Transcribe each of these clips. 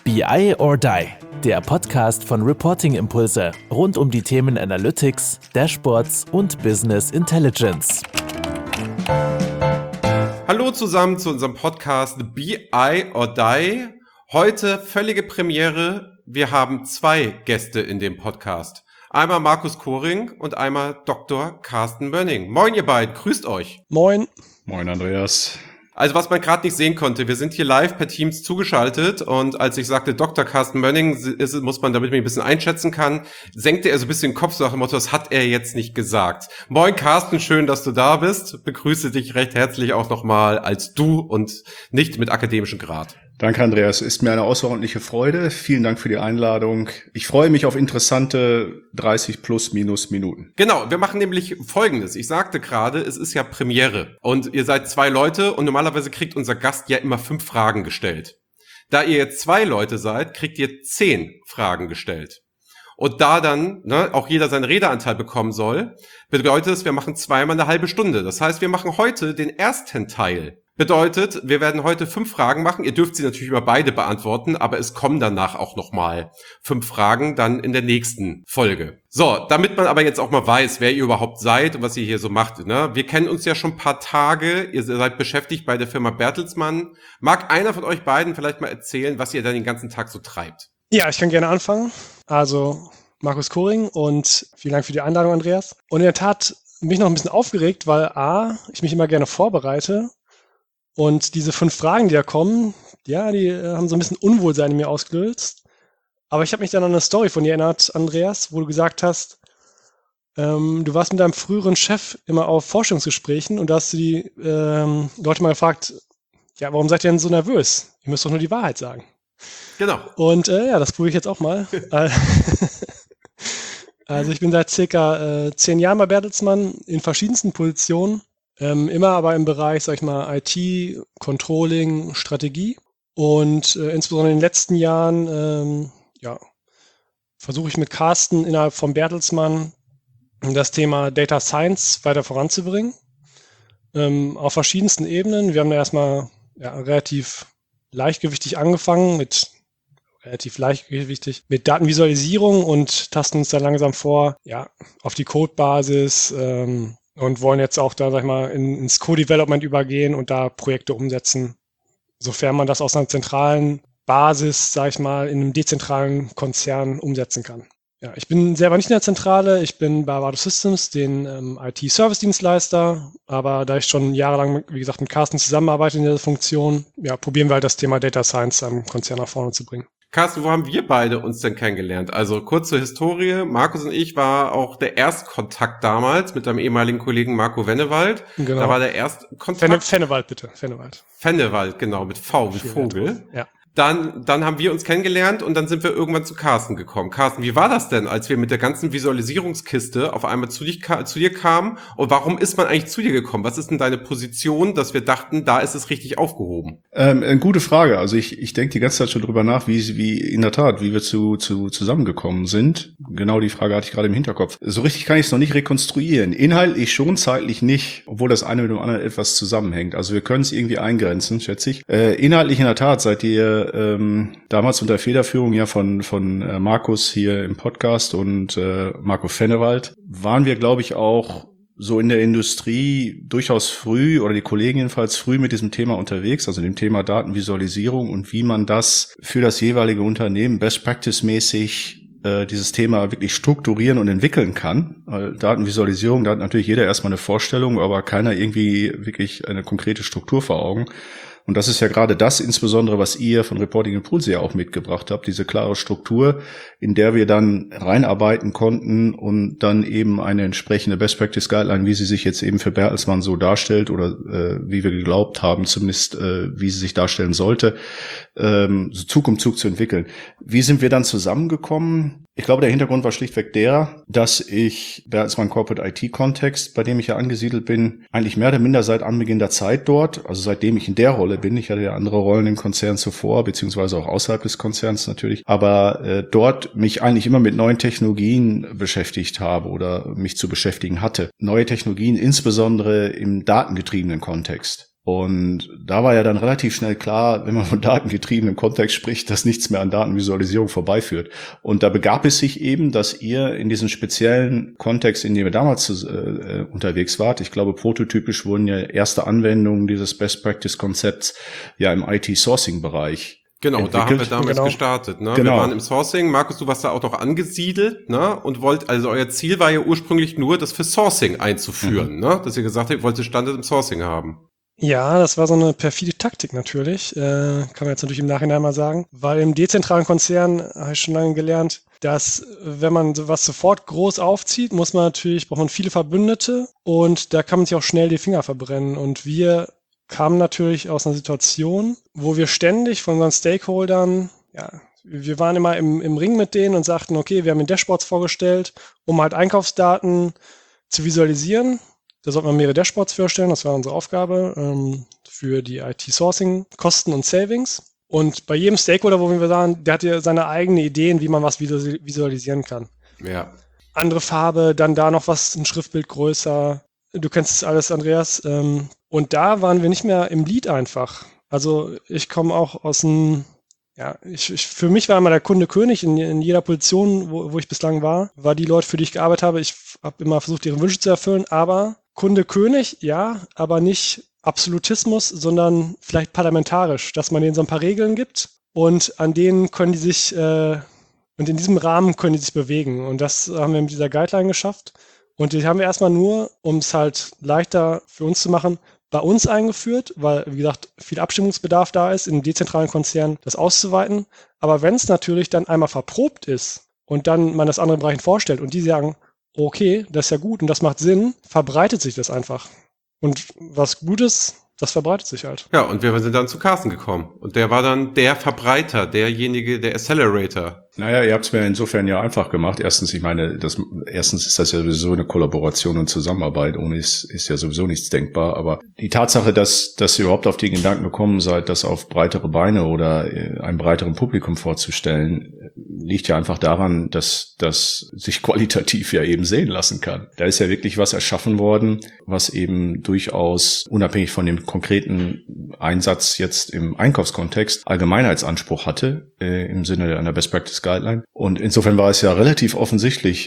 BI or Die, der Podcast von Reporting Impulse rund um die Themen Analytics, Dashboards und Business Intelligence. Hallo zusammen zu unserem Podcast BI or Die. Heute völlige Premiere. Wir haben zwei Gäste in dem Podcast. Einmal Markus Koring und einmal Dr. Carsten Mönning. Moin ihr beiden, grüßt euch. Moin. Moin Andreas. Also was man gerade nicht sehen konnte, wir sind hier live per Teams zugeschaltet und als ich sagte Dr. Carsten Mönning, muss man, damit man ein bisschen einschätzen kann, senkte er so ein bisschen den Kopf, so nach dem Motto, das hat er jetzt nicht gesagt. Moin Carsten, schön, dass du da bist. Begrüße dich recht herzlich auch nochmal als du und nicht mit akademischem Grad. Danke Andreas, ist mir eine außerordentliche Freude. Vielen Dank für die Einladung. Ich freue mich auf interessante 30 plus minus Minuten. Genau, wir machen nämlich Folgendes. Ich sagte gerade, es ist ja Premiere und ihr seid zwei Leute und normalerweise kriegt unser Gast ja immer 5 Fragen gestellt. Da ihr jetzt 2 Leute seid, kriegt ihr 10 Fragen gestellt. Und da dann auch jeder seinen Redeanteil bekommen soll, bedeutet es, wir machen zweimal eine halbe Stunde. Das heißt, wir machen heute den ersten Teil. Bedeutet, wir werden heute 5 Fragen machen. Ihr dürft sie natürlich immer beide beantworten, aber es kommen danach auch nochmal 5 Fragen dann in der nächsten Folge. So, damit man aber jetzt auch mal weiß, wer ihr überhaupt seid und was ihr hier so macht. Ne? Wir kennen uns ja schon ein paar Tage. Ihr seid beschäftigt bei der Firma Bertelsmann. Mag einer von euch beiden vielleicht mal erzählen, was ihr dann den ganzen Tag so treibt? Ja, ich kann gerne anfangen. Also Markus Koring und vielen Dank für die Einladung, Andreas. Und in der Tat bin ich noch ein bisschen aufgeregt, weil ich mich immer gerne vorbereite. Und diese 5 Fragen, die da kommen, ja, die haben so ein bisschen Unwohlsein in mir ausgelöst. Aber ich habe mich dann an eine Story von dir erinnert, Andreas, wo du gesagt hast, du warst mit deinem früheren Chef immer auf Forschungsgesprächen und da hast du die Leute mal gefragt, ja, warum seid ihr denn so nervös? Ihr müsst doch nur die Wahrheit sagen. Genau. Und ja, das probiere ich jetzt auch mal. Also ich bin seit circa 10 Jahren bei Bertelsmann in verschiedensten Positionen. Immer aber im Bereich, sag ich mal, IT, Controlling, Strategie. Und insbesondere in den letzten Jahren versuche ich mit Carsten innerhalb von Bertelsmann das Thema Data Science weiter voranzubringen. Auf verschiedensten Ebenen. Wir haben da erstmal relativ leichtgewichtig angefangen mit Datenvisualisierung und tasten uns dann langsam vor, auf die Codebasis, und wollen jetzt auch da, sag ich mal, ins Co-Development übergehen und da Projekte umsetzen, sofern man das aus einer zentralen Basis, sag ich mal, in einem dezentralen Konzern umsetzen kann. Ja, ich bin selber nicht in der Zentrale, ich bin bei Avado Systems, den IT-Service-Dienstleister, aber da ich schon jahrelang, wie gesagt, mit Carsten zusammenarbeite in dieser Funktion, probieren wir halt das Thema Data Science am Konzern nach vorne zu bringen. Carsten, wo haben wir beide uns denn kennengelernt? Also kurz zur Historie. Markus und ich war auch der Erstkontakt damals mit deinem ehemaligen Kollegen Marco Wennewald. Genau. Da war der Erstkontakt. Fennewald, bitte. Fennewald, genau, mit V wie Vogel. Ja. Dann haben wir uns kennengelernt und dann sind wir irgendwann zu Carsten gekommen. Carsten, wie war das denn, als wir mit der ganzen Visualisierungskiste auf einmal zu dir kamen? Und warum ist man eigentlich zu dir gekommen? Was ist denn deine Position, dass wir dachten, da ist es richtig aufgehoben? Eine gute Frage. Also ich denke die ganze Zeit schon drüber nach, wie in der Tat, wie wir zusammengekommen sind. Genau die Frage hatte ich gerade im Hinterkopf. So richtig kann ich es noch nicht rekonstruieren. Inhaltlich schon, zeitlich nicht, obwohl das eine mit dem anderen etwas zusammenhängt. Also wir können es irgendwie eingrenzen, schätze ich. Inhaltlich in der Tat seid ihr damals unter Federführung von Markus hier im Podcast und Marco Fennewald waren wir, glaube ich, auch so in der Industrie durchaus früh oder die Kollegen jedenfalls früh mit diesem Thema unterwegs, also dem Thema Datenvisualisierung und wie man das für das jeweilige Unternehmen best practice mäßig dieses Thema wirklich strukturieren und entwickeln kann. Weil Datenvisualisierung, da hat natürlich jeder erstmal eine Vorstellung, aber keiner irgendwie wirklich eine konkrete Struktur vor Augen. Und das ist ja gerade das insbesondere, was ihr von Reporting Impulse ja auch mitgebracht habt, diese klare Struktur, in der wir dann reinarbeiten konnten und dann eben eine entsprechende Best Practice Guideline, wie sie sich jetzt eben für Bertelsmann so darstellt oder wie wir geglaubt haben, zumindest wie sie sich darstellen sollte, so Zug um Zug zu entwickeln. Wie sind wir dann zusammengekommen? Ich glaube, der Hintergrund war schlichtweg der, dass ich Bertelsmann Corporate IT-Kontext, bei dem ich ja angesiedelt bin, eigentlich mehr oder minder seit Anbeginn der Zeit dort, also seitdem ich in der Rolle bin, ich hatte ja andere Rollen im Konzern zuvor, beziehungsweise auch außerhalb des Konzerns natürlich, aber dort mich eigentlich immer mit neuen Technologien beschäftigt habe oder mich zu beschäftigen hatte. Neue Technologien, insbesondere im datengetriebenen Kontext. Und da war ja dann relativ schnell klar, wenn man von datengetriebenem Kontext spricht, dass nichts mehr an Datenvisualisierung vorbeiführt. Und da begab es sich eben, dass ihr in diesem speziellen Kontext, in dem ihr damals unterwegs wart, ich glaube, prototypisch wurden ja erste Anwendungen dieses Best-Practice-Konzepts ja im IT-Sourcing-Bereich Genau, entwickelt. da haben wir damals gestartet. Ne? Genau. Wir waren im Sourcing. Markus, du warst da auch noch angesiedelt, ne? Und also euer Ziel war ja ursprünglich nur, das für Sourcing einzuführen, ne? Dass ihr gesagt habt, ihr wolltet Standard im Sourcing haben. Ja, das war so eine perfide Taktik natürlich, kann man jetzt natürlich im Nachhinein mal sagen, weil im dezentralen Konzern habe ich schon lange gelernt, dass wenn man sowas sofort groß aufzieht, braucht man viele Verbündete und da kann man sich auch schnell die Finger verbrennen. Und wir kamen natürlich aus einer Situation, wo wir ständig von unseren Stakeholdern, wir waren immer im Ring mit denen und sagten, okay, wir haben den Dashboards vorgestellt, um halt Einkaufsdaten zu visualisieren. Da sollte man mehrere Dashboards vorstellen, das war unsere Aufgabe für die IT-Sourcing, Kosten und Savings. Und bei jedem Stakeholder, wo wir waren, der hatte seine eigenen Ideen, wie man was visualisieren kann. Ja. Andere Farbe, dann da noch was, ein Schriftbild größer. Du kennst das alles, Andreas. Und da waren wir nicht mehr im Lead einfach. Also ich komme auch aus einem, für mich war immer der Kunde König in jeder Position, wo ich bislang war die Leute, für die ich gearbeitet habe. Ich habe immer versucht, ihre Wünsche zu erfüllen, aber Kunde König, ja, aber nicht Absolutismus, sondern vielleicht parlamentarisch, dass man denen so ein paar Regeln gibt und an denen können die sich, und in diesem Rahmen können die sich bewegen. Und das haben wir mit dieser Guideline geschafft. Und die haben wir erstmal nur, um es halt leichter für uns zu machen, bei uns eingeführt, weil, wie gesagt, viel Abstimmungsbedarf da ist, in dezentralen Konzernen das auszuweiten. Aber wenn es natürlich dann einmal verprobt ist und dann man das anderen Bereichen vorstellt und die sagen, okay, das ist ja gut und das macht Sinn, verbreitet sich das einfach. Und was Gutes, das verbreitet sich halt. Ja, und wir sind dann zu Carsten gekommen. Und der war dann der Verbreiter, derjenige, der Accelerator. Naja, ihr habt es mir insofern ja einfach gemacht. Erstens ist das ja sowieso eine Kollaboration und Zusammenarbeit. Ohne ist ja sowieso nichts denkbar. Aber die Tatsache, dass ihr überhaupt auf den Gedanken gekommen seid, das auf breitere Beine oder einem breiteren Publikum vorzustellen, liegt ja einfach daran, dass das sich qualitativ ja eben sehen lassen kann. Da ist ja wirklich was erschaffen worden, was eben durchaus unabhängig von dem konkreten Einsatz jetzt im Einkaufskontext Allgemeinheitsanspruch hatte, im Sinne einer Best Practice Guideline. Und insofern war es ja relativ offensichtlich,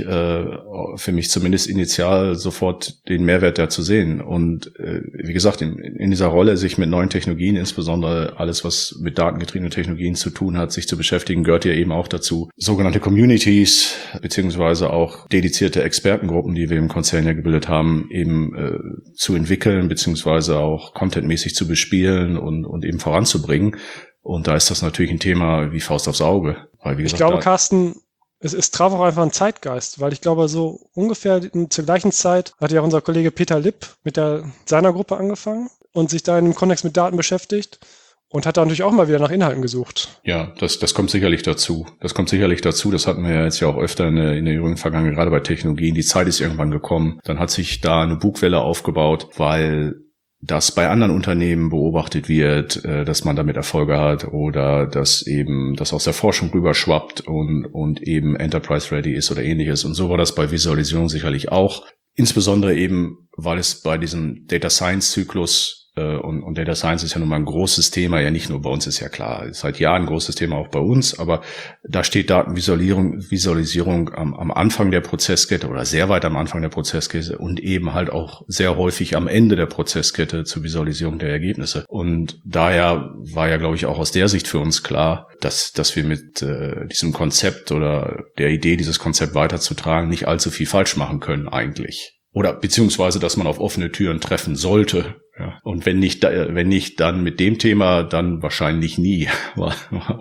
für mich zumindest initial, sofort den Mehrwert da zu sehen. Und wie gesagt, in dieser Rolle, sich mit neuen Technologien, insbesondere alles, was mit datengetriebenen Technologien zu tun hat, sich zu beschäftigen, gehört ja eben auch dazu. Sogenannte Communities, beziehungsweise auch dedizierte Expertengruppen, die wir im Konzern ja gebildet haben, eben zu entwickeln, beziehungsweise auch contentmäßig zu bespielen und eben voranzubringen. Und da ist das natürlich ein Thema wie Faust aufs Auge. Weil, wie gesagt, ich glaube, Carsten, es traf auch einfach einen Zeitgeist, weil ich glaube, so ungefähr zur gleichen Zeit hat ja unser Kollege Peter Lipp mit seiner Gruppe angefangen und sich da in dem Kontext mit Daten beschäftigt und hat da natürlich auch mal wieder nach Inhalten gesucht. Ja, das kommt sicherlich dazu. Das hatten wir ja jetzt ja auch öfter in der jüngeren Vergangenheit, gerade bei Technologien. Die Zeit ist irgendwann gekommen. Dann hat sich da eine Bugwelle aufgebaut, weil das bei anderen Unternehmen beobachtet wird, dass man damit Erfolge hat oder dass eben das aus der Forschung rüberschwappt und eben Enterprise-ready ist oder ähnliches. Und so war das bei Visualisierung sicherlich auch. Insbesondere eben, weil es bei diesem Data Science-Zyklus und Data Science ist ja nun mal ein großes Thema, ja nicht nur bei uns, ist ja klar, ist seit Jahren ein großes Thema auch bei uns, aber da steht Datenvisualisierung am Anfang der Prozesskette oder sehr weit am Anfang der Prozesskette und eben halt auch sehr häufig am Ende der Prozesskette zur Visualisierung der Ergebnisse. Und daher war ja, glaube ich, auch aus der Sicht für uns klar, dass wir mit diesem Konzept oder der Idee, dieses Konzept weiterzutragen, nicht allzu viel falsch machen können eigentlich. Oder beziehungsweise, dass man auf offene Türen treffen sollte. Ja. Und wenn nicht, dann mit dem Thema, dann wahrscheinlich nie, war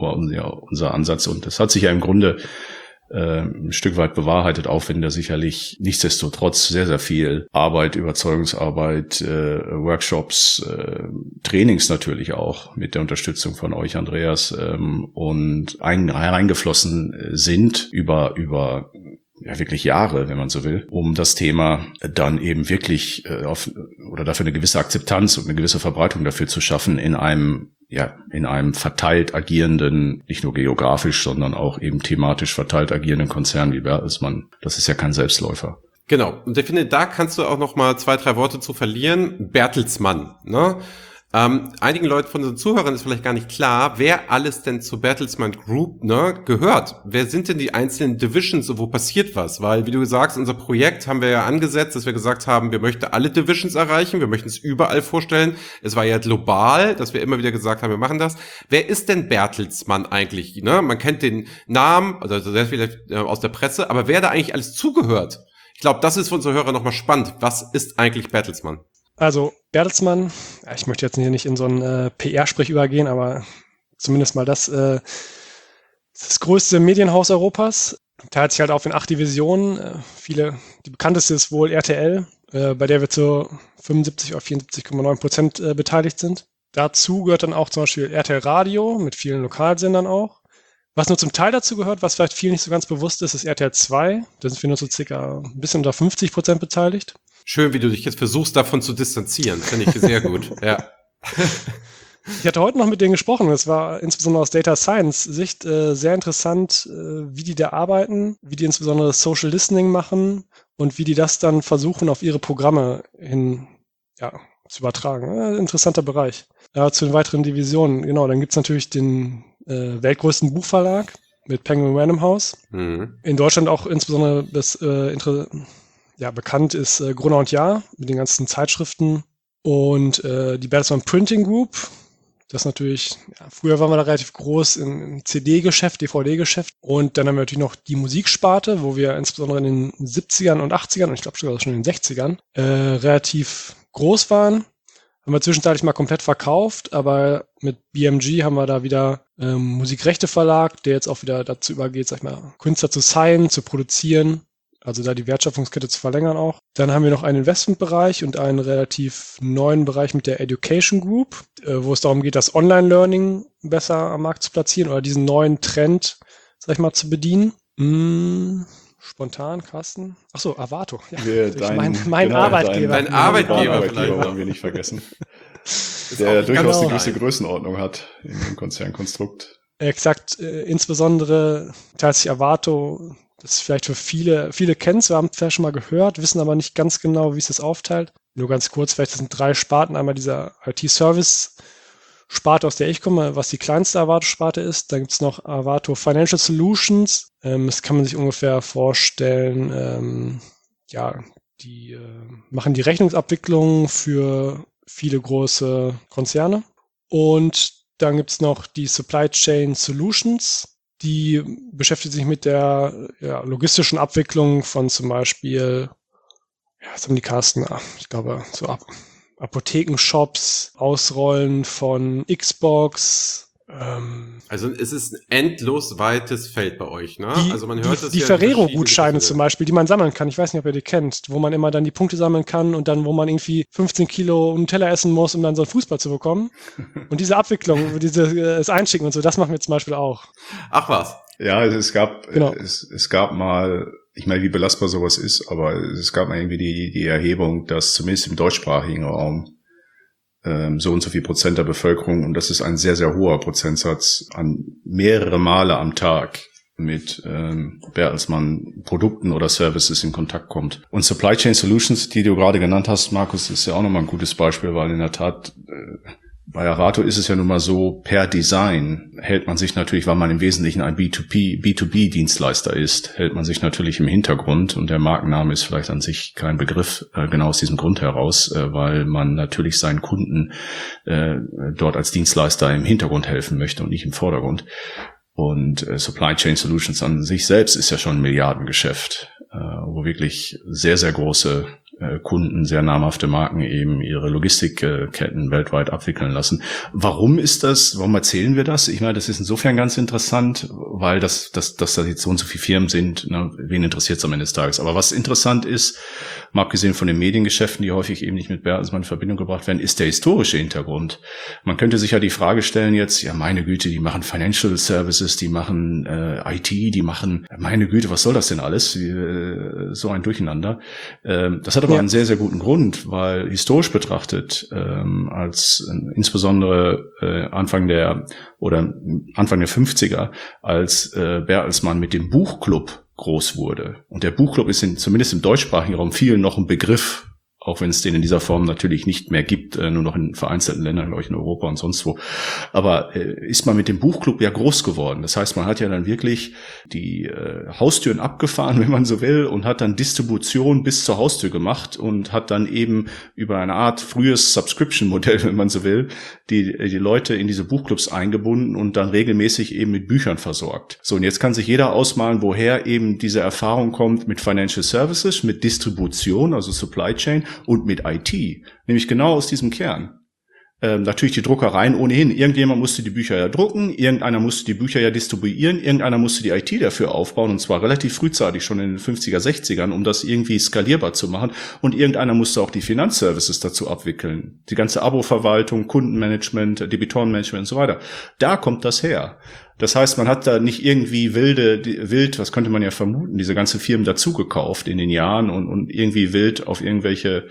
unser Ansatz. Und das hat sich ja im Grunde ein Stück weit bewahrheitet, auch wenn da sicherlich nichtsdestotrotz sehr, sehr viel Arbeit, Überzeugungsarbeit, Workshops, Trainings natürlich auch mit der Unterstützung von euch, Andreas, und hereingeflossen sind über wirklich Jahre, wenn man so will, um das Thema dann eben wirklich oder dafür eine gewisse Akzeptanz und eine gewisse Verbreitung dafür zu schaffen in einem verteilt agierenden, nicht nur geografisch, sondern auch eben thematisch verteilt agierenden Konzern wie Bertelsmann. Das ist ja kein Selbstläufer. Genau. Und ich finde, da kannst du auch noch mal 2, 3 Worte zu verlieren. Bertelsmann, ne? Einigen Leuten von unseren Zuhörern ist vielleicht gar nicht klar, wer alles denn zur Bertelsmann Group gehört. Wer sind denn die einzelnen Divisions und wo passiert was? Weil, wie du sagst, unser Projekt haben wir ja angesetzt, dass wir gesagt haben, wir möchten alle Divisions erreichen, wir möchten es überall vorstellen. Es war ja global, dass wir immer wieder gesagt haben, wir machen das. Wer ist denn Bertelsmann eigentlich? Ne? Man kennt den Namen, also sehr viel aus der Presse, aber wer da eigentlich alles zugehört? Ich glaube, das ist für unsere Hörer nochmal spannend. Was ist eigentlich Bertelsmann? Also Bertelsmann, ich möchte jetzt hier nicht in so einen PR-Sprech übergehen, aber zumindest mal das größte Medienhaus Europas. Teilt sich halt auf in 8 Divisionen. Die bekannteste ist wohl RTL, bei der wir zu 75 oder 74,9% beteiligt sind. Dazu gehört dann auch zum Beispiel RTL Radio mit vielen Lokalsendern auch. Was nur zum Teil dazu gehört, was vielleicht vielen nicht so ganz bewusst ist, ist RTL 2. Da sind wir nur so circa ein bisschen unter 50% beteiligt. Schön, wie du dich jetzt versuchst, davon zu distanzieren. Finde ich sehr gut. Ja. Ich hatte heute noch mit denen gesprochen. Es war insbesondere aus Data Science Sicht sehr interessant, wie die da arbeiten, wie die insbesondere Social Listening machen und wie die das dann versuchen, auf ihre Programme hin zu übertragen. Interessanter Bereich. Zu den weiteren Divisionen. Genau, dann gibt's natürlich den weltgrößten Buchverlag mit Penguin Random House. Mhm. In Deutschland auch insbesondere bekannt ist Gruner und Jahr mit den ganzen Zeitschriften und die Bertelsmann Printing Group. Das ist natürlich, früher waren wir da relativ groß im CD-Geschäft, DVD-Geschäft und dann haben wir natürlich noch die Musiksparte, wo wir insbesondere in den 70ern und 80ern und ich glaube sogar schon in den 60ern relativ groß waren. Haben wir zwischenzeitlich mal komplett verkauft, aber mit BMG haben wir da wieder Musikrechteverlag, der jetzt auch wieder dazu übergeht, sag ich mal, Künstler zu signen, zu produzieren. Also da die Wertschöpfungskette zu verlängern auch. Dann haben wir noch einen Investmentbereich und einen relativ neuen Bereich mit der Education Group, wo es darum geht, das Online-Learning besser am Markt zu platzieren oder diesen neuen Trend, sag ich mal, zu bedienen. Spontan, Carsten. Achso, Avato. Ja, mein Arbeitgeber. Dein Arbeitgeber vielleicht. Wollen wir nicht vergessen. Der durchaus eine gewisse Größenordnung hat in dem Konzernkonstrukt. Exakt. Insbesondere teilt sich Avato. Das ist vielleicht für viele kennen es, wir haben es vielleicht schon mal gehört, wissen aber nicht ganz genau, wie es das aufteilt. Nur ganz kurz, vielleicht sind 3 Sparten. Einmal dieser IT-Service-Sparte, aus der ich komme, was die kleinste Avato-Sparte ist. Dann gibt es noch Avato Financial Solutions. Das kann man sich ungefähr vorstellen. Die machen die Rechnungsabwicklung für viele große Konzerne. Und dann gibt es noch die Supply Chain Solutions. Die beschäftigt sich mit der logistischen Abwicklung von zum Beispiel, was haben die Carsten? Ich glaube, so Apothekenshops, Ausrollen von Xbox. Also es ist ein endlos weites Feld bei euch, ne? Also man hört die Ferrero-Gutscheine zum Beispiel, die man sammeln kann. Ich weiß nicht, ob ihr die kennt, wo man immer dann die Punkte sammeln kann und dann, wo man irgendwie 15 Kilo Nutella essen muss, um dann so einen Fußball zu bekommen. Und diese Abwicklung, das Einschicken und so, das machen wir zum Beispiel auch. Ach was. Ja, es gab mal, ich meine, wie belastbar sowas ist, aber es gab mal irgendwie die Erhebung, dass zumindest im deutschsprachigen Raum so und so viel Prozent der Bevölkerung, und das ist ein sehr, sehr hoher Prozentsatz, an mehrere Male am Tag mit Bertelsmann Produkten oder Services in Kontakt kommt. Und Supply Chain Solutions, die du gerade genannt hast, Markus, ist ja auch nochmal ein gutes Beispiel, weil in der Tat bei Avato ist es ja nun mal so, per Design hält man sich natürlich, weil man im Wesentlichen ein B2B-Dienstleister ist, hält man sich natürlich im Hintergrund, und der Markenname ist vielleicht an sich kein Begriff, genau aus diesem Grund heraus, weil man natürlich seinen Kunden dort als Dienstleister im Hintergrund helfen möchte und nicht im Vordergrund. Und Supply Chain Solutions an sich selbst ist ja schon ein Milliardengeschäft, wo wirklich sehr, sehr große Kunden, sehr namhafte Marken eben ihre Logistikketten weltweit abwickeln lassen. Warum ist das? Warum erzählen wir das? Ich meine, das ist insofern ganz interessant, weil dass da jetzt so und so viele Firmen sind, ne, wen interessiert es am Ende des Tages? Aber was interessant ist, mal abgesehen von den Mediengeschäften, die häufig eben nicht mit Bertelsmann in Verbindung gebracht werden, ist der historische Hintergrund. Man könnte sich ja die Frage stellen jetzt, ja meine Güte, die machen Financial Services, die machen IT, die machen, meine Güte, was soll das denn alles? So ein Durcheinander. Das hat aber einen sehr, sehr guten Grund, weil historisch betrachtet, als insbesondere Anfang der 50er, als Bertelsmann mit dem Buchclub groß wurde. Und der Buchclub ist zumindest im deutschsprachigen Raum vielen noch ein Begriff Auch wenn es den in dieser Form natürlich nicht mehr gibt, nur noch in vereinzelten Ländern, glaube ich, in Europa und sonst wo. Aber ist man mit dem Buchclub ja groß geworden. Das heißt, man hat ja dann wirklich die Haustüren abgefahren, wenn man so will, und hat dann Distribution bis zur Haustür gemacht und hat dann eben über eine Art frühes Subscription-Modell, wenn man so will, die Leute in diese Buchclubs eingebunden und dann regelmäßig eben mit Büchern versorgt. So, und jetzt kann sich jeder ausmalen, woher eben diese Erfahrung kommt mit Financial Services, mit Distribution, also Supply Chain, und mit IT, nämlich genau aus diesem Kern. Natürlich die Druckereien ohnehin. Irgendjemand musste die Bücher ja drucken, irgendeiner musste die Bücher ja distribuieren, irgendeiner musste die IT dafür aufbauen, und zwar relativ frühzeitig, schon in den 50er, 60ern, um das irgendwie skalierbar zu machen. Und irgendeiner musste auch die Finanzservices dazu abwickeln. Die ganze Abo-Verwaltung, Kundenmanagement, Debitorenmanagement und so weiter. Da kommt das her. Das heißt, man hat da nicht irgendwie wild, was könnte man ja vermuten, diese ganze Firmen dazu gekauft in den Jahren und irgendwie wild auf irgendwelche,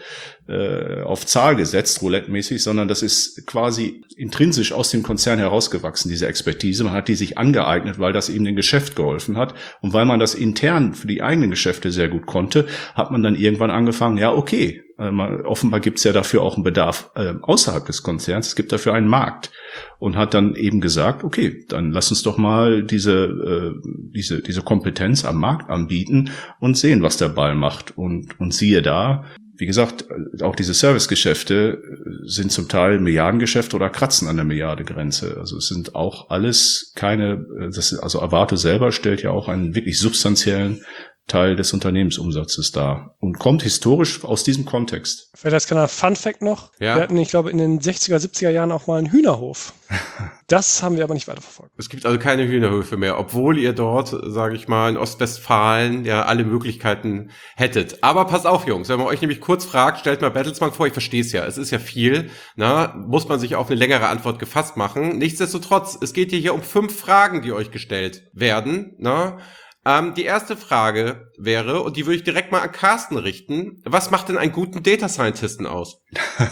auf Zahl gesetzt, roulette-mäßig, sondern das ist quasi intrinsisch aus dem Konzern herausgewachsen, diese Expertise. Man hat die sich angeeignet, weil das eben dem Geschäft geholfen hat. Und weil man das intern für die eigenen Geschäfte sehr gut konnte, hat man dann irgendwann angefangen, ja, okay, offenbar gibt es ja dafür auch einen Bedarf außerhalb des Konzerns. Es gibt dafür einen Markt, und hat dann eben gesagt, okay, dann lass uns doch mal diese Kompetenz am Markt anbieten und sehen, was der Ball macht. Und siehe da, wie gesagt, auch diese Servicegeschäfte sind zum Teil Milliardengeschäfte oder kratzen an der Milliardengrenze. Also es sind auch alles also Arvato selber stellt ja auch einen wirklich substanziellen Teil des Unternehmensumsatzes dar und kommt historisch aus diesem Kontext. Vielleicht als kleiner Fun-Fact noch. Ja. Wir hatten, ich glaube, in den 60er, 70er Jahren auch mal einen Hühnerhof. Das haben wir aber nicht weiterverfolgt. Es gibt also keine Hühnerhöfe mehr, obwohl ihr dort, sage ich mal, in Ostwestfalen ja alle Möglichkeiten hättet. Aber pass auf, Jungs, wenn man euch nämlich kurz fragt, stellt mal Bertelsmann vor, ich verstehe es ja, es ist ja viel, muss man sich auf eine längere Antwort gefasst machen. Nichtsdestotrotz, es geht hier um 5 Fragen, die euch gestellt werden, die erste Frage wäre, und die würde ich direkt mal an Carsten richten, was macht denn einen guten Data Scientisten aus?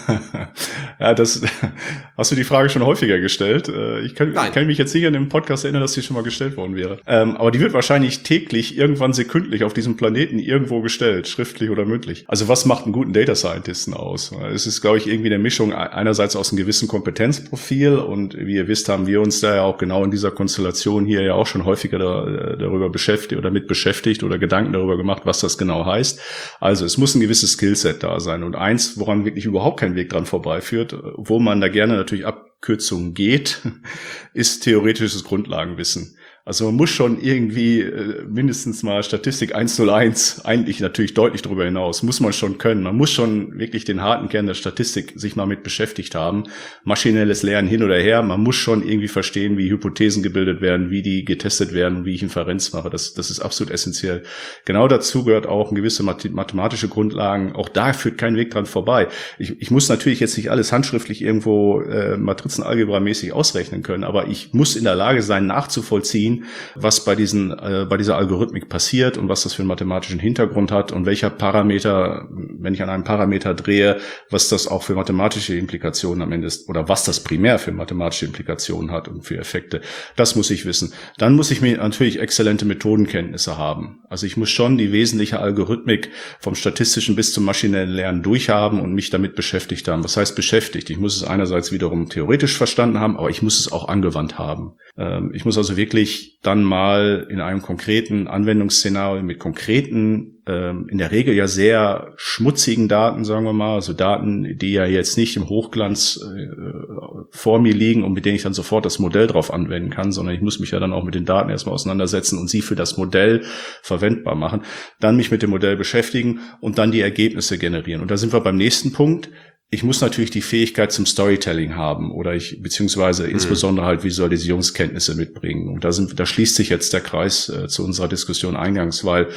Ja, das hast du die Frage schon häufiger gestellt. Ich kann mich jetzt nicht an den Podcast erinnern, dass die schon mal gestellt worden wäre. Aber die wird wahrscheinlich täglich, irgendwann sekündlich auf diesem Planeten irgendwo gestellt, schriftlich oder mündlich. Also was macht einen guten Data Scientisten aus? Es ist, glaube ich, irgendwie eine Mischung einerseits aus einem gewissen Kompetenzprofil, und wie ihr wisst, haben wir uns da ja auch genau in dieser Konstellation hier ja auch schon häufiger darüber beschäftigt oder mit beschäftigt oder Gedanken darüber gemacht, was das genau heißt. Also es muss ein gewisses Skillset da sein, und eins, woran wirklich überhaupt kein Weg dran vorbeiführt, wo man da gerne natürlich Abkürzungen geht, ist theoretisches Grundlagenwissen. Also man muss schon irgendwie mindestens mal Statistik 101, eigentlich natürlich deutlich darüber hinaus, muss man schon können. Man muss schon wirklich den harten Kern der Statistik sich mal mit beschäftigt haben. Maschinelles Lernen hin oder her, man muss schon irgendwie verstehen, wie Hypothesen gebildet werden, wie die getestet werden und wie ich Inferenz mache. Das ist absolut essentiell. Genau dazu gehört auch gewisse mathematische Grundlagen. Auch da führt kein Weg dran vorbei. Ich muss natürlich jetzt nicht alles handschriftlich irgendwo Matrizenalgebra-mäßig ausrechnen können, aber ich muss in der Lage sein, nachzuvollziehen, was bei dieser Algorithmik passiert und was das für einen mathematischen Hintergrund hat und welcher Parameter, wenn ich an einem Parameter drehe, was das auch für mathematische Implikationen am Ende ist oder was das primär für mathematische Implikationen hat und für Effekte. Das muss ich wissen. Dann muss ich mir natürlich exzellente Methodenkenntnisse haben. Also ich muss schon die wesentliche Algorithmik vom statistischen bis zum maschinellen Lernen durchhaben und mich damit beschäftigt haben. Was heißt beschäftigt? Ich muss es einerseits wiederum theoretisch verstanden haben, aber ich muss es auch angewandt haben. Ich muss also wirklich dann mal in einem konkreten Anwendungsszenario mit konkreten, in der Regel ja sehr schmutzigen Daten, sagen wir mal, also Daten, die ja jetzt nicht im Hochglanz vor mir liegen und mit denen ich dann sofort das Modell drauf anwenden kann, sondern ich muss mich ja dann auch mit den Daten erstmal auseinandersetzen und sie für das Modell verwendbar machen, dann mich mit dem Modell beschäftigen und dann die Ergebnisse generieren. Und da sind wir beim nächsten Punkt. Ich muss natürlich die Fähigkeit zum Storytelling haben beziehungsweise insbesondere halt Visualisierungskenntnisse mitbringen. Und da schließt sich jetzt der Kreis zu unserer Diskussion eingangs, weil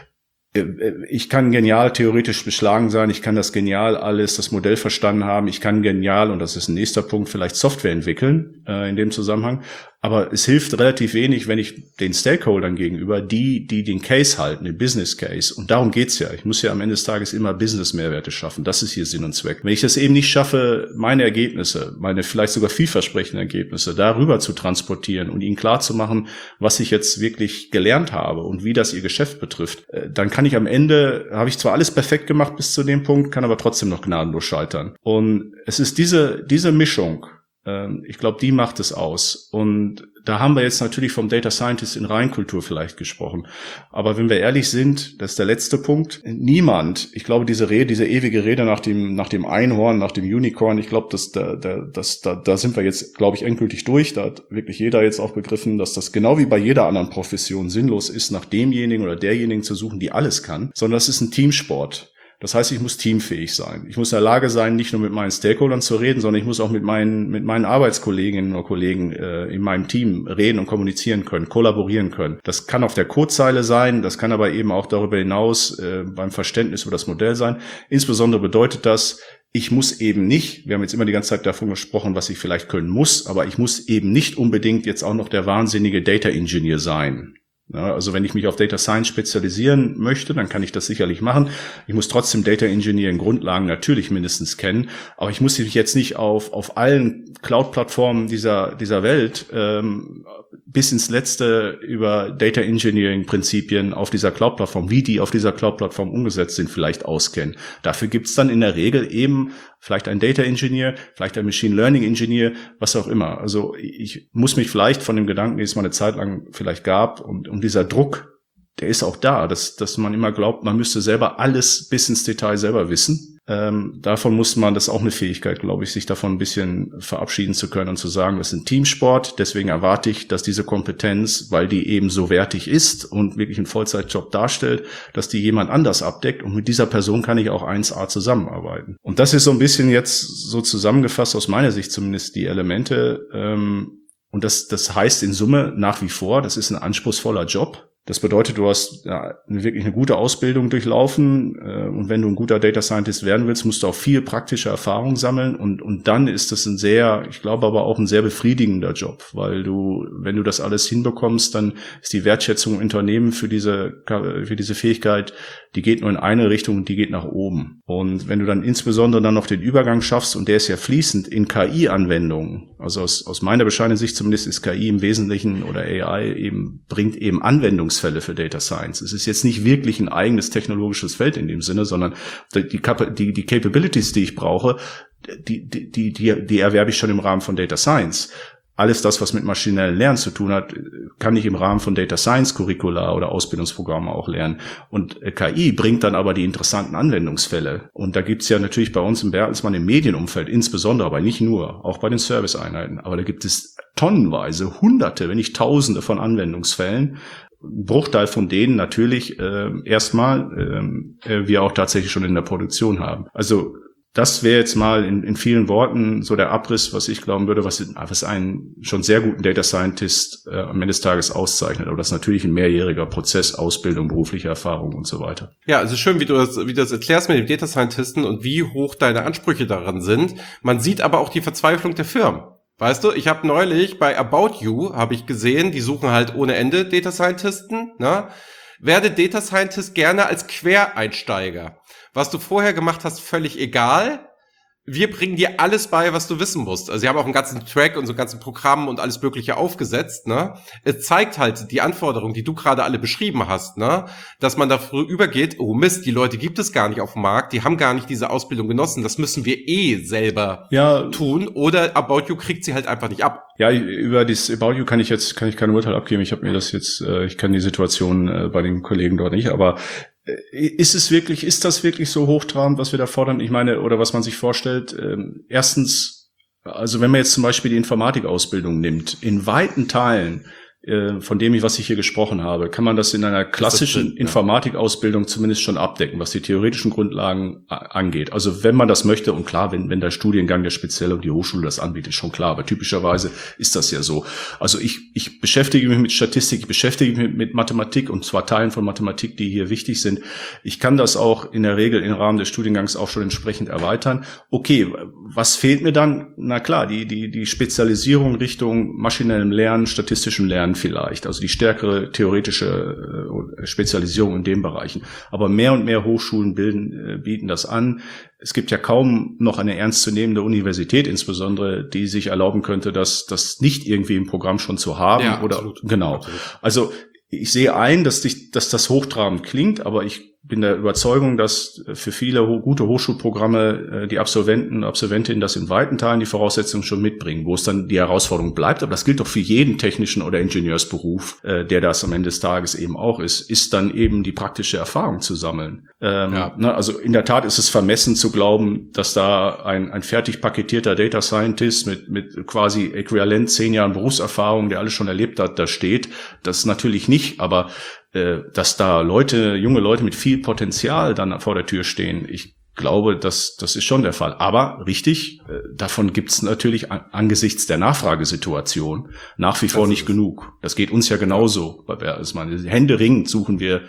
ich kann genial theoretisch beschlagen sein, ich kann das Modell verstanden haben, ich kann genial, und das ist ein nächster Punkt, vielleicht Software entwickeln in dem Zusammenhang, Aber es hilft relativ wenig, wenn ich den Stakeholdern gegenüber, die den Case halten, den Business Case. Und darum geht's ja. Ich muss ja am Ende des Tages immer Business-Mehrwerte schaffen. Das ist hier Sinn und Zweck. Wenn ich das eben nicht schaffe, meine Ergebnisse, meine vielleicht sogar vielversprechenden Ergebnisse darüber zu transportieren und ihnen klarzumachen, was ich jetzt wirklich gelernt habe und wie das ihr Geschäft betrifft, dann kann ich am Ende, habe ich zwar alles perfekt gemacht bis zu dem Punkt, kann aber trotzdem noch gnadenlos scheitern. Und es ist diese Mischung, ich glaube, die macht es aus. Und da haben wir jetzt natürlich vom Data Scientist in Reinkultur vielleicht gesprochen. Aber wenn wir ehrlich sind, das ist der letzte Punkt, niemand, ich glaube, diese ewige Rede nach dem Einhorn, nach dem Unicorn, ich glaube, da sind wir jetzt, glaube ich, endgültig durch. Da hat wirklich jeder jetzt auch begriffen, dass das genau wie bei jeder anderen Profession sinnlos ist, nach demjenigen oder derjenigen zu suchen, die alles kann, sondern das ist ein Teamsport. Das heißt, ich muss teamfähig sein. Ich muss in der Lage sein, nicht nur mit meinen Stakeholdern zu reden, sondern ich muss auch mit meinen Arbeitskolleginnen oder Kollegen in meinem Team reden und kommunizieren können, kollaborieren können. Das kann auf der Codezeile sein, das kann aber eben auch darüber hinaus beim Verständnis über das Modell sein. Insbesondere bedeutet das, ich muss eben nicht, wir haben jetzt immer die ganze Zeit davon gesprochen, was ich vielleicht können muss, aber ich muss eben nicht unbedingt jetzt auch noch der wahnsinnige Data Engineer sein. Ja, also wenn ich mich auf Data Science spezialisieren möchte, dann kann ich das sicherlich machen. Ich muss trotzdem Data Engineering Grundlagen natürlich mindestens kennen, aber ich muss mich jetzt nicht auf allen Cloud-Plattformen dieser Welt bis ins Letzte über Data Engineering Prinzipien auf dieser Cloud-Plattform, wie die auf dieser Cloud-Plattform umgesetzt sind, vielleicht auskennen. Dafür gibt's dann in der Regel eben vielleicht ein Data Engineer, vielleicht ein Machine Learning Engineer, was auch immer. Also ich muss mich vielleicht von dem Gedanken, den es mal eine Zeit lang vielleicht gab, und dieser Druck, der ist auch da, dass man immer glaubt, man müsste selber alles bis ins Detail selber wissen. Davon muss man, das ist auch eine Fähigkeit, glaube ich, sich davon ein bisschen verabschieden zu können und zu sagen, das ist ein Teamsport, deswegen erwarte ich, dass diese Kompetenz, weil die eben so wertig ist und wirklich einen Vollzeitjob darstellt, dass die jemand anders abdeckt, und mit dieser Person kann ich auch 1A zusammenarbeiten. Und das ist so ein bisschen jetzt so zusammengefasst aus meiner Sicht zumindest die Elemente, und das heißt in Summe nach wie vor, das ist ein anspruchsvoller Job. Das bedeutet, du hast wirklich eine gute Ausbildung durchlaufen, und wenn du ein guter Data Scientist werden willst, musst du auch viel praktische Erfahrung sammeln, und dann ist das ich glaube aber auch ein sehr befriedigender Job, weil wenn du das alles hinbekommst, dann ist die Wertschätzung im Unternehmen für diese Fähigkeit, die geht nur in eine Richtung und die geht nach oben. Und wenn du dann insbesondere dann noch den Übergang schaffst, und der ist ja fließend in KI-Anwendungen, also aus meiner bescheidenen Sicht zumindest ist KI im Wesentlichen oder AI bringt eben Anwendungsfälle für Data Science. Es ist jetzt nicht wirklich ein eigenes technologisches Feld in dem Sinne, sondern die Capabilities, die ich brauche, die erwerbe ich schon im Rahmen von Data Science. Alles das, was mit maschinellem Lernen zu tun hat, kann ich im Rahmen von Data Science Curricula oder Ausbildungsprogramme auch lernen. Und KI bringt dann aber die interessanten Anwendungsfälle. Und da gibt's ja natürlich bei uns im Bertelsmann im Medienumfeld insbesondere, aber nicht nur, auch bei den Serviceeinheiten. Aber da gibt es tonnenweise, Hunderte, wenn nicht Tausende von Anwendungsfällen. Ein Bruchteil von denen natürlich wir auch tatsächlich schon in der Produktion haben. Also das wäre jetzt mal in vielen Worten so der Abriss, was ich glauben würde, was einen schon sehr guten Data Scientist am Ende des Tages auszeichnet. Aber das ist natürlich ein mehrjähriger Prozess, Ausbildung, berufliche Erfahrung und so weiter. Ja, also schön, wie du das erklärst mit dem Data Scientisten und wie hoch deine Ansprüche daran sind. Man sieht aber auch die Verzweiflung der Firmen. Weißt du, ich habe neulich bei About You, habe ich gesehen, die suchen halt ohne Ende Data Scientisten, ne? Werde Data Scientist gerne als Quereinsteiger. Was du vorher gemacht hast, völlig egal. Wir bringen dir alles bei, was du wissen musst. Also sie haben auch einen ganzen Track und so einen ganzen Programm und alles Mögliche aufgesetzt, ne? Es zeigt halt die Anforderungen, die du gerade alle beschrieben hast, ne? Dass man da übergeht, oh Mist, die Leute gibt es gar nicht auf dem Markt, die haben gar nicht diese Ausbildung genossen, das müssen wir selber tun, oder About You kriegt sie halt einfach nicht ab. Ja, über das About You kann ich kein Urteil abgeben. Ich habe mir das jetzt, ich kenne die Situation bei den Kollegen dort nicht, aber ist das wirklich so hochtrabend, was wir da fordern? Ich meine, oder was man sich vorstellt? Erstens, also wenn man jetzt zum Beispiel die Informatikausbildung nimmt, in weiten Teilen was ich hier gesprochen habe, kann man das in einer klassischen Informatikausbildung zumindest schon abdecken, was die theoretischen Grundlagen angeht. Also wenn man das möchte, und klar, wenn der Studiengang der spezielle und die Hochschule das anbietet, schon klar, aber typischerweise ist das ja so. Also ich beschäftige mich mit Statistik, ich beschäftige mich mit Mathematik, und zwar Teilen von Mathematik, die hier wichtig sind. Ich kann das auch in der Regel im Rahmen des Studiengangs auch schon entsprechend erweitern. Okay, was fehlt mir dann? Na klar, die Spezialisierung Richtung maschinellem Lernen, statistischem Lernen vielleicht, also die stärkere theoretische Spezialisierung in den Bereichen. Aber mehr und mehr Hochschulen bieten das an. Es gibt ja kaum noch eine ernstzunehmende Universität, insbesondere, die sich erlauben könnte, das nicht irgendwie im Programm schon zu haben. Ja, oder absolut. Genau. Absolut. Also ich sehe ein, dass das hochtrabend klingt, aber ich bin der Überzeugung, dass für viele gute Hochschulprogramme die Absolventen, Absolventinnen das in weiten Teilen die Voraussetzungen schon mitbringen, wo es dann die Herausforderung bleibt. Aber das gilt doch für jeden technischen oder Ingenieursberuf, der das am Ende des Tages eben auch ist dann eben die praktische Erfahrung zu sammeln. Also in der Tat ist es vermessen zu glauben, dass da ein fertig paketierter Data Scientist mit quasi äquivalent 10 Jahren Berufserfahrung, der alles schon erlebt hat, da steht. Das natürlich nicht, aber dass da junge Leute mit viel Potenzial dann vor der Tür stehen, ich glaube, das ist schon der Fall. Aber richtig, davon gibt's natürlich angesichts der Nachfragesituation nach wie vor nicht genug. Das geht uns ja genauso. Händeringend suchen wir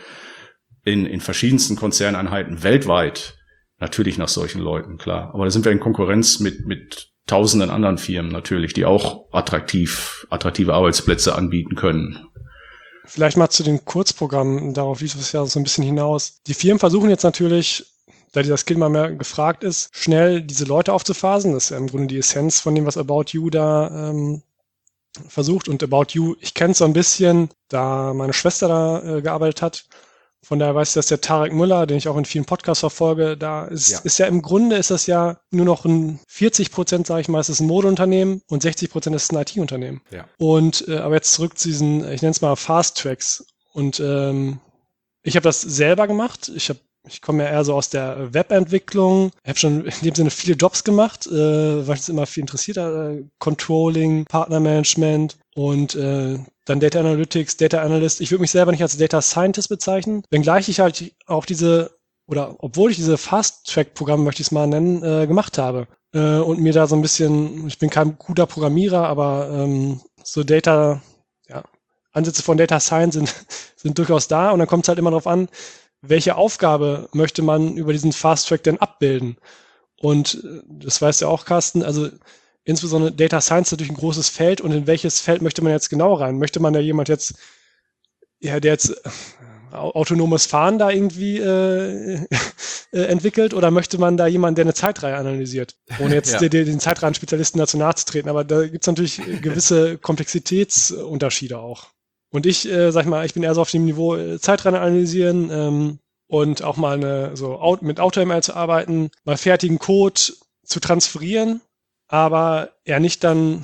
in verschiedensten Konzerneinheiten weltweit natürlich nach solchen Leuten, klar. Aber da sind wir in Konkurrenz mit tausenden anderen Firmen natürlich, die auch attraktive Arbeitsplätze anbieten können. Vielleicht mal zu den Kurzprogrammen, darauf lief es ja so ein bisschen hinaus. Die Firmen versuchen jetzt natürlich, da dieser Skill mal mehr gefragt ist, schnell diese Leute aufzuphasen. Das ist ja im Grunde die Essenz von dem, was About You da versucht. Und About You, ich kenne es so ein bisschen, da meine Schwester da gearbeitet hat. Von daher weiß ich, dass der Tarek Müller, den ich auch in vielen Podcasts verfolge, da ist ja im Grunde ist das ja nur noch 40%, sage ich mal, ist es ein Modeunternehmen und 60% ist ein IT-Unternehmen. Ja. Und aber jetzt zurück zu diesen, ich nenne es mal Fast Tracks. Und ich habe das selber gemacht. Ich komme ja eher so aus der Webentwicklung. Ich habe schon in dem Sinne viele Jobs gemacht, weil es immer viel interessiert hat. Controlling, Partnermanagement und dann Data Analytics, Data Analyst. Ich würde mich selber nicht als Data Scientist bezeichnen, wenngleich ich halt auch obwohl ich diese Fast-Track-Programme, möchte ich es mal nennen, gemacht habe. Und mir da so ein bisschen, ich bin kein guter Programmierer, aber so Ansätze von Data Science sind durchaus da. Und dann kommt es halt immer darauf an, welche Aufgabe möchte man über diesen Fast-Track denn abbilden? Und das weißt du auch, Carsten, also insbesondere Data Science ist natürlich ein großes Feld, und in welches Feld möchte man jetzt genau rein? Möchte man da jemand jetzt, der jetzt autonomes Fahren da irgendwie entwickelt, oder möchte man da jemanden, der eine Zeitreihe analysiert? Ohne jetzt den Zeitreihenspezialisten dazu nahe zu treten, aber da gibt es natürlich gewisse Komplexitätsunterschiede auch. Und ich bin eher so auf dem Niveau Zeitreihen analysieren und auch mal mit AutoML zu arbeiten, mal fertigen Code zu transferieren, aber eher nicht dann,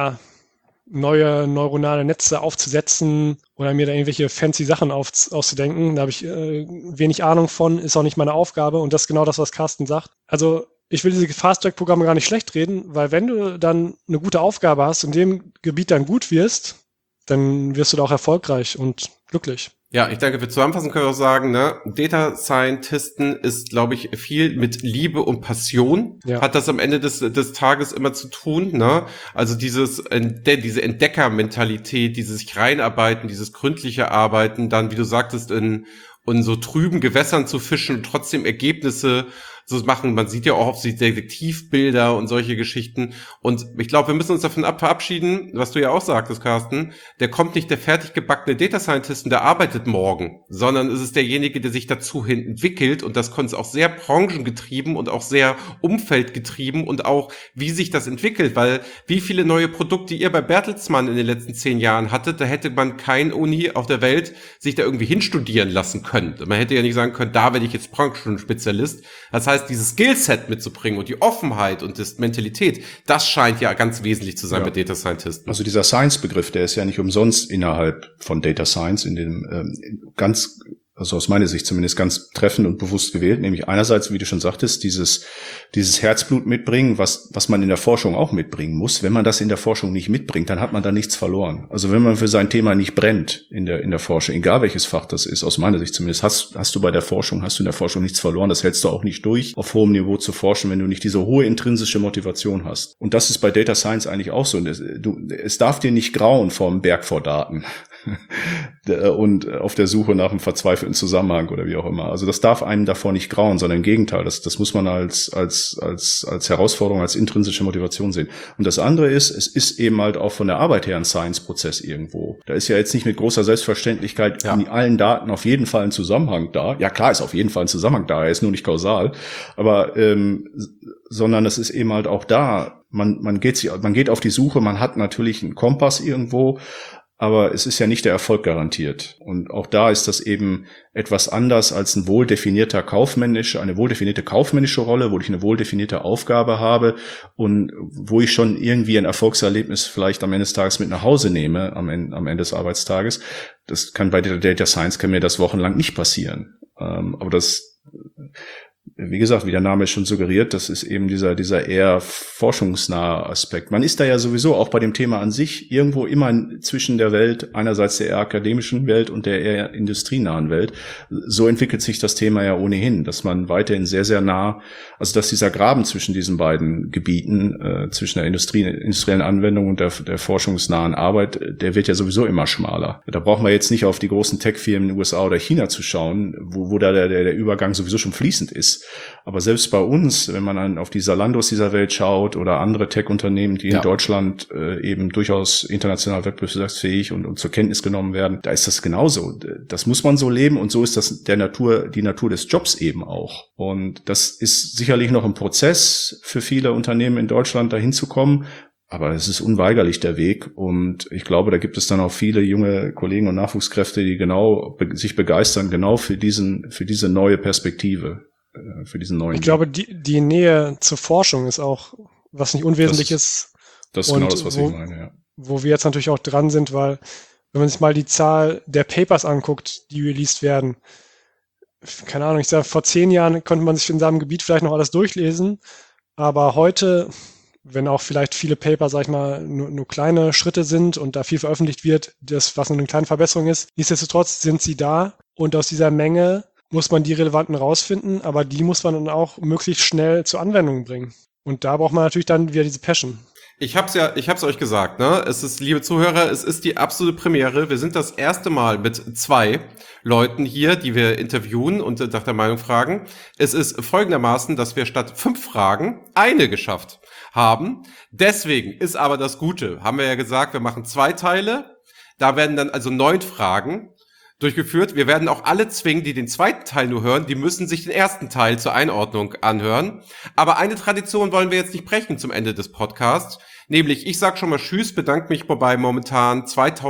neue neuronale Netze aufzusetzen oder mir da irgendwelche fancy Sachen auszudenken. Da habe ich wenig Ahnung von, ist auch nicht meine Aufgabe, und das ist genau das, was Carsten sagt. Also ich will diese Fast-Track-Programme gar nicht schlecht reden, weil wenn du dann eine gute Aufgabe hast und in dem Gebiet dann gut wirst, dann wirst du da auch erfolgreich und glücklich. Ja, ich denke, wir zusammenfassen können wir auch sagen, Data Scientisten ist, glaube ich, viel mit Liebe und Passion, hat das am Ende des Tages immer zu tun, Also diese Entdeckermentalität, dieses sich reinarbeiten, dieses gründliche Arbeiten, dann, wie du sagtest, in so trüben Gewässern zu fischen und trotzdem Ergebnisse so machen. Man sieht ja auch auf die Detektivbilder und solche Geschichten. Und ich glaube, wir müssen uns davon verabschieden, was du ja auch sagtest, Carsten. Der kommt nicht der fertig gebackene Data Scientist und der arbeitet morgen, sondern es ist derjenige, der sich dazu hin entwickelt. Und das ist auch sehr branchengetrieben und auch sehr umfeldgetrieben und auch, wie sich das entwickelt. Weil wie viele neue Produkte ihr bei Bertelsmann in den letzten 10 Jahren hattet, da hätte man kein Uni auf der Welt sich da irgendwie hinstudieren lassen können. Man hätte ja nicht sagen können, da werde ich jetzt Branchenspezialist. Das heißt, dieses Skillset mitzubringen und die Offenheit und das Mentalität, das scheint ja ganz wesentlich zu sein bei Data Scientisten. Also dieser Science-Begriff, der ist ja nicht umsonst innerhalb von Data Science in dem ganz also aus meiner Sicht zumindest ganz treffend und bewusst gewählt, nämlich einerseits, wie du schon sagtest, dieses Herzblut mitbringen, was man in der Forschung auch mitbringen muss. Wenn man das in der Forschung nicht mitbringt, dann hat man da nichts verloren. Also wenn man für sein Thema nicht brennt in der Forschung, egal welches Fach das ist, aus meiner Sicht zumindest, hast du in der Forschung nichts verloren. Das hältst du auch nicht durch, auf hohem Niveau zu forschen, wenn du nicht diese hohe intrinsische Motivation hast. Und das ist bei Data Science eigentlich auch so. Es darf dir nicht grauen vor dem Berg vor Daten und auf der Suche nach einem verzweifelten Zusammenhang oder wie auch immer. Also das darf einem davor nicht grauen, sondern im Gegenteil, das muss man als Herausforderung, als intrinsische Motivation sehen. Und das andere ist, es ist eben halt auch von der Arbeit her ein Science-Prozess irgendwo. Da ist ja jetzt nicht mit großer Selbstverständlichkeit in allen Daten auf jeden Fall ein Zusammenhang da. Ja klar, ist auf jeden Fall ein Zusammenhang da, er ist nur nicht kausal. Aber sondern es ist eben halt auch da, man geht auf die Suche, man hat natürlich einen Kompass irgendwo, aber es ist ja nicht der Erfolg garantiert. Und auch da ist das eben etwas anders als eine wohl definierte kaufmännische Rolle, wo ich eine wohl definierte Aufgabe habe und wo ich schon irgendwie ein Erfolgserlebnis vielleicht am Ende des Tages mit nach Hause nehme, am Ende des Arbeitstages. Das kann bei der Data Science, kann mir das wochenlang nicht passieren. Aber das, wie gesagt, wie der Name schon suggeriert, das ist eben dieser eher forschungsnahe Aspekt. Man ist da ja sowieso auch bei dem Thema an sich irgendwo immer zwischen der Welt, einerseits der eher akademischen Welt und der eher industrienahen Welt. So entwickelt sich das Thema ja ohnehin, dass man weiterhin sehr, sehr nah, also dass dieser Graben zwischen diesen beiden Gebieten, zwischen der industriellen Anwendung und der forschungsnahen Arbeit, der wird ja sowieso immer schmaler. Da brauchen wir jetzt nicht auf die großen Tech-Firmen in den USA oder China zu schauen, wo da der Übergang sowieso schon fließend ist. Aber selbst bei uns, wenn man dann auf die Zalandos dieser Welt schaut oder andere Tech-Unternehmen, die in Deutschland eben durchaus international wettbewerbsfähig und zur Kenntnis genommen werden, da ist das genauso. Das muss man so leben und so ist das die Natur des Jobs eben auch. Und das ist sicherlich noch ein Prozess für viele Unternehmen in Deutschland, dahin zu kommen. Aber es ist unweigerlich der Weg und ich glaube, da gibt es dann auch viele junge Kollegen und Nachwuchskräfte, die genau sich begeistern, genau für diese neue Perspektive, für diesen neuen. Ich glaube, die Nähe zur Forschung ist auch was nicht Unwesentliches. Das ist genau das, was ich meine, ja. Wo wir jetzt natürlich auch dran sind, weil wenn man sich mal die Zahl der Papers anguckt, die released werden, keine Ahnung, ich sage, vor 10 Jahren konnte man sich in seinem Gebiet vielleicht noch alles durchlesen, aber heute, wenn auch vielleicht viele Paper, sag ich mal, nur kleine Schritte sind und da viel veröffentlicht wird, das, was nur eine kleine Verbesserung ist, nichtsdestotrotz sind sie da und aus dieser Menge muss man die relevanten rausfinden, aber die muss man dann auch möglichst schnell zur Anwendung bringen. Und da braucht man natürlich dann wieder diese Passion. Ich hab's euch gesagt, ne? Es ist, liebe Zuhörer, es ist die absolute Premiere. Wir sind das erste Mal mit 2 Leuten hier, die wir interviewen und nach der Meinung fragen. Es ist folgendermaßen, dass wir statt 5 Fragen eine geschafft haben. Deswegen ist aber das Gute, haben wir ja gesagt, wir machen 2 Teile. Da werden dann also 9 Fragen durchgeführt. Wir werden auch alle zwingen, die den zweiten Teil nur hören, die müssen sich den ersten Teil zur Einordnung anhören. Aber eine Tradition wollen wir jetzt nicht brechen zum Ende des Podcasts. Nämlich, ich sag schon mal Tschüss, bedanke mich bei momentan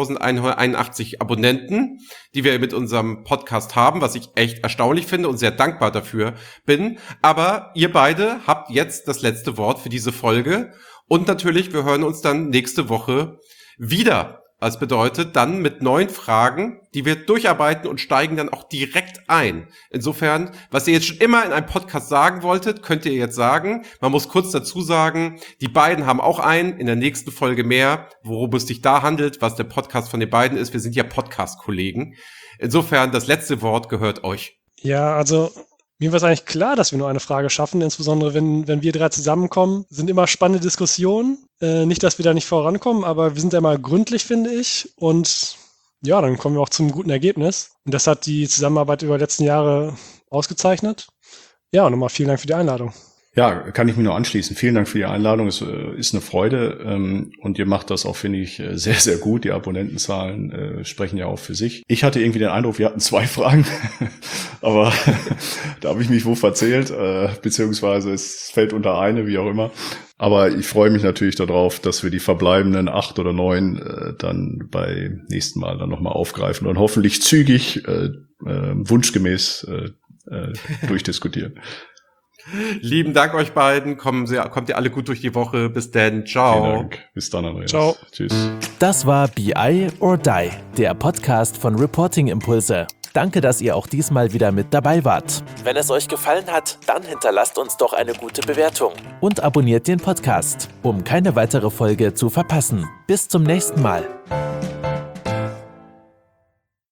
2181 Abonnenten, die wir mit unserem Podcast haben, was ich echt erstaunlich finde und sehr dankbar dafür bin. Aber ihr beide habt jetzt das letzte Wort für diese Folge. Und natürlich, wir hören uns dann nächste Woche wieder. Das bedeutet dann mit 9 Fragen, die wir durcharbeiten und steigen dann auch direkt ein. Insofern, was ihr jetzt schon immer in einem Podcast sagen wolltet, könnt ihr jetzt sagen. Man muss kurz dazu sagen, die beiden haben auch einen, in der nächsten Folge mehr, worum es sich da handelt, was der Podcast von den beiden ist. Wir sind ja Podcast-Kollegen. Insofern, das letzte Wort gehört euch. Ja, also mir war es eigentlich klar, dass wir nur eine Frage schaffen, insbesondere wenn wir 3 zusammenkommen. Sind immer spannende Diskussionen. Nicht, dass wir da nicht vorankommen, aber wir sind ja mal gründlich, finde ich. Und ja, dann kommen wir auch zum guten Ergebnis. Und das hat die Zusammenarbeit über die letzten Jahre ausgezeichnet. Ja, und nochmal vielen Dank für die Einladung. Ja, kann ich mich nur anschließen. Vielen Dank für die Einladung. Es ist eine Freude und ihr macht das auch, finde ich, sehr, sehr gut. Die Abonnentenzahlen sprechen ja auch für sich. Ich hatte irgendwie den Eindruck, wir hatten 2 Fragen, aber da habe ich mich wohl verzählt, beziehungsweise es fällt unter eine, wie auch immer. Aber ich freue mich natürlich darauf, dass wir die verbleibenden 8 oder 9 dann beim nächsten Mal dann nochmal aufgreifen und hoffentlich zügig, wunschgemäß durchdiskutieren. Lieben Dank euch beiden. Kommt ihr alle gut durch die Woche. Bis dann. Ciao. Vielen Dank. Bis dann, Andreas. Ciao. Tschüss. Das war BI or Die, der Podcast von Reporting Impulse. Danke, dass ihr auch diesmal wieder mit dabei wart. Wenn es euch gefallen hat, dann hinterlasst uns doch eine gute Bewertung und abonniert den Podcast, um keine weitere Folge zu verpassen. Bis zum nächsten Mal.